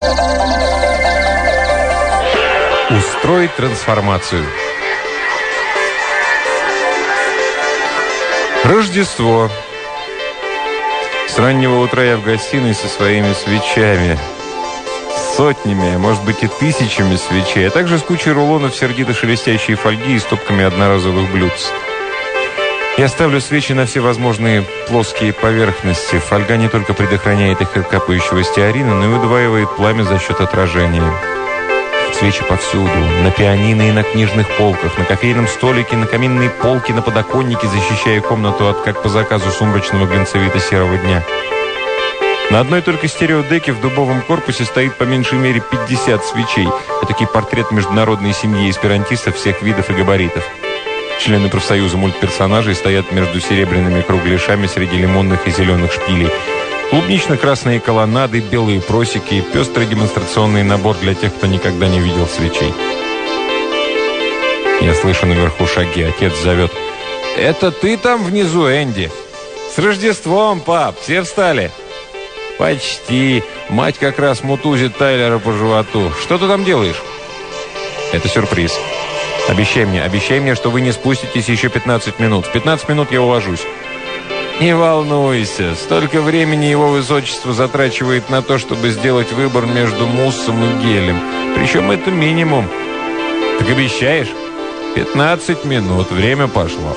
Устроить трансформацию. Рождество. С раннего утра я в гостиной со своими свечами. Сотнями, а может быть и тысячами свечей, а также с кучей рулонов сердито-шелестящей фольги и стопками одноразовых блюдц. Я ставлю свечи на все возможные плоские поверхности. Фольга не только предохраняет их от капающего стеарина, но и удваивает пламя за счет отражения. Свечи повсюду. На пианино и на книжных полках, на кофейном столике, на каминной полке, на подоконнике, защищая комнату от, как по заказу, сумрачного глинцевито-серого дня. На одной только стереодеке в дубовом корпусе стоит по меньшей мере 50 свечей. Этакий портрет международной семьи эсперантистов всех видов и габаритов. Члены профсоюза мультперсонажей стоят между серебряными кругляшами среди лимонных и зеленых шпилей. Клубнично-красные колоннады, белые просеки и пестрый демонстрационный набор для тех, кто никогда не видел свечей. Я слышу наверху шаги. Отец зовет: «Это ты там внизу, Энди? С Рождеством, пап! Все встали?» «Почти. Мать как раз мутузит Тайлера по животу. Что ты там делаешь?» «Это сюрприз. Обещай мне, что вы не спуститесь еще 15 минут. В 15 минут я уложусь». «Не волнуйся. Столько времени его высочество затрачивает на то, чтобы сделать выбор между муссом и гелем. Причем это минимум». «Так обещаешь?» 15 минут. Время пошло».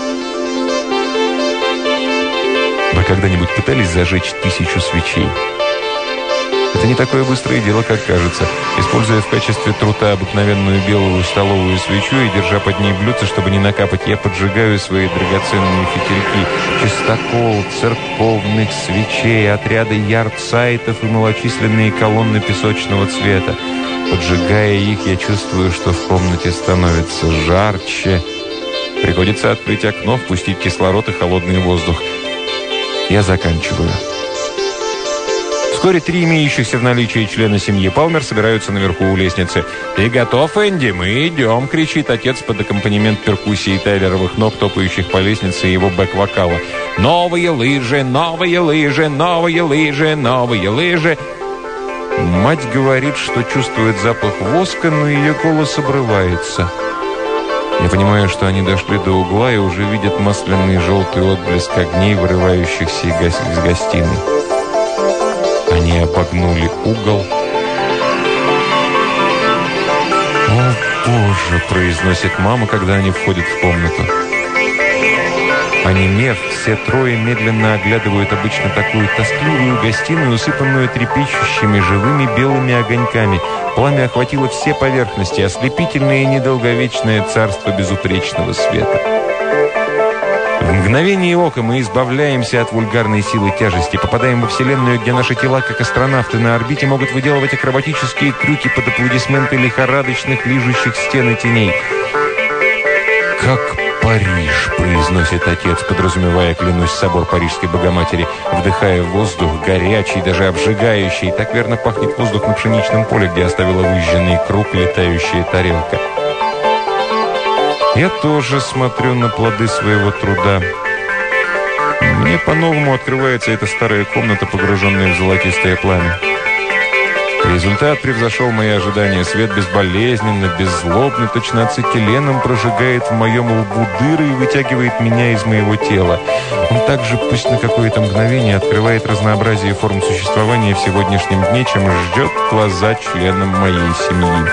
Вы когда-нибудь пытались зажечь 1000 свечей? Это не такое быстрое дело, как кажется. Используя в качестве трута обыкновенную белую столовую свечу и держа под ней блюдце, чтобы не накапать, я поджигаю свои драгоценные фитильки. Чистокол, церковных свечей, отряды ярдсайтов и малочисленные колонны песочного цвета. Поджигая их, я чувствую, что в комнате становится жарче. Приходится открыть окно, впустить кислород и холодный воздух. Я заканчиваю. Вскоре 3 имеющихся в наличии члена семьи Палмер собираются наверху у лестницы. «Ты готов, Энди? Мы идем!» — кричит отец под аккомпанемент перкуссии тайлеровых ног, топающих по лестнице и его бэк-вокала. «Новые лыжи, новые лыжи, новые лыжи, новые лыжи!» Мать говорит, что чувствует запах воска, но ее голос обрывается. Я понимаю, что они дошли до угла и уже видят масляный желтый отблеск огней, вырывающихся из гостиной. Они обогнули угол. «О, Боже!» – произносит мама, когда они входят в комнату. Онемев, все трое медленно оглядывают обычно такую тоскливую гостиную, усыпанную трепещущими живыми белыми огоньками. Пламя охватило все поверхности, ослепительное и недолговечное царство безупречного света. В мгновение ока мы избавляемся от вульгарной силы тяжести, попадаем во Вселенную, где наши тела, как астронавты на орбите, могут выделывать акробатические трюки под аплодисменты лихорадочных лижущих стены теней. «Как Париж!» – произносит отец, подразумевая, клянусь, собор Парижской Богоматери, вдыхая воздух, горячий, даже обжигающий. Так верно пахнет воздух на пшеничном поле, где оставила выжженный круг летающая тарелка. Я тоже смотрю на плоды своего труда. Мне по-новому открывается эта старая комната, погруженная в золотистое пламя. Результат превзошел мои ожидания. Свет безболезненно, беззлобно, точно ацетиленом прожигает в моем лбу дыры и вытягивает меня из моего тела. Он также, пусть на какое-то мгновение, открывает разнообразие форм существования в сегодняшнем дне, чем ждет глаза членам моей семьи.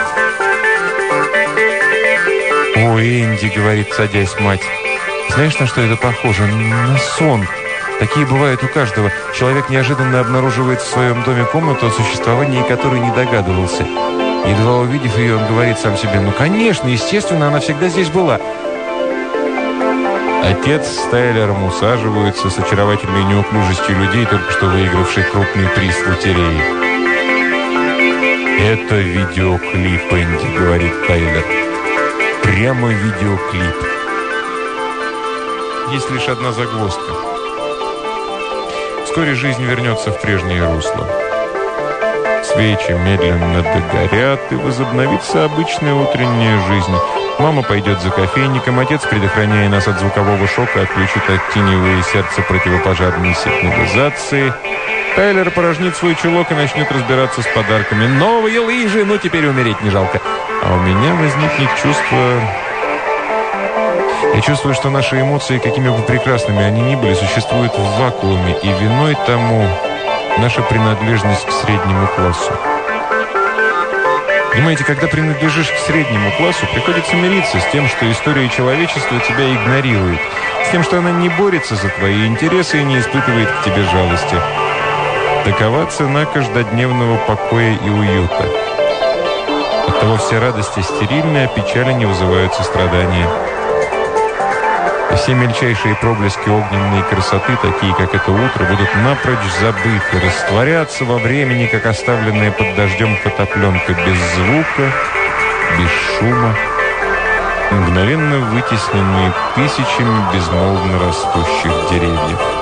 «Ой, Энди», — говорит, садясь мать, — «знаешь, на что это похоже? На сон. Такие бывают у каждого. Человек неожиданно обнаруживает в своем доме комнату, о существовании которой не догадывался. Едва увидев ее, он говорит сам себе: ну, конечно, естественно, она всегда здесь была». Отец с Тайлером усаживаются с очаровательной неуклюжестью людей, только что выигравших крупный приз в лотерее. «Это видеоклип, Энди», — говорит Тайлер. «Прямо видеоклип». Есть лишь одна загвоздка. Вскоре жизнь вернется в прежнее русло. Свечи медленно догорят, и возобновится обычная утренняя жизнь. Мама пойдет за кофейником, отец, предохраняя нас от звукового шока, отключит актинивые сердца противопожарной сигнализации. Тайлер порожнит свой чулок и начнет разбираться с подарками. Новые лыжи, ну теперь умереть не жалко. А у меня возникнет чувство... Я чувствую, что наши эмоции, какими бы прекрасными они ни были, существуют в вакууме, и виной тому наша принадлежность к среднему классу. Понимаете, когда принадлежишь к среднему классу, приходится мириться с тем, что история человечества тебя игнорирует, с тем, что она не борется за твои интересы и не испытывает к тебе жалости. Такова цена каждодневного покоя и уюта. Оттого все радости стерильны, а печали не вызывают сострадания. И все мельчайшие проблески огненной красоты, такие как это утро, будут напрочь забыты, растворятся во времени, как оставленная под дождем фотопленка, без звука, без шума, мгновенно вытесненные тысячами безмолвно растущих деревьев.